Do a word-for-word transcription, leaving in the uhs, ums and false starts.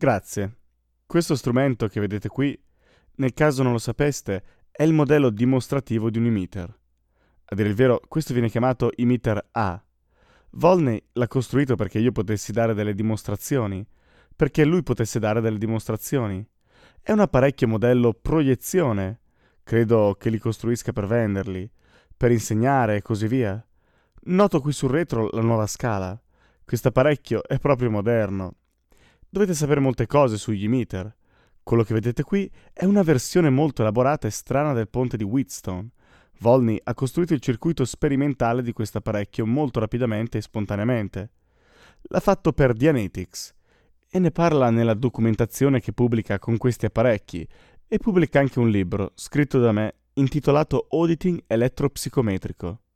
Grazie. Questo strumento che vedete qui, nel caso non lo sapeste, è il modello dimostrativo di un emitter. A dire il vero, questo viene chiamato emitter A. Volney l'ha costruito perché io potessi dare delle dimostrazioni, perché lui potesse dare delle dimostrazioni. È un apparecchio modello proiezione. Credo che li costruisca per venderli, per insegnare e così via. Noto qui sul retro la nuova scala. Questo apparecchio è proprio moderno. Dovete sapere molte cose sugli emitter. Quello che vedete qui è una versione molto elaborata e strana del ponte di Wheatstone. Volney ha costruito il circuito sperimentale di questo apparecchio molto rapidamente e spontaneamente. L'ha fatto per Dianetics e ne parla nella documentazione che pubblica con questi apparecchi e pubblica anche un libro scritto da me intitolato Auditing elettropsicometrico.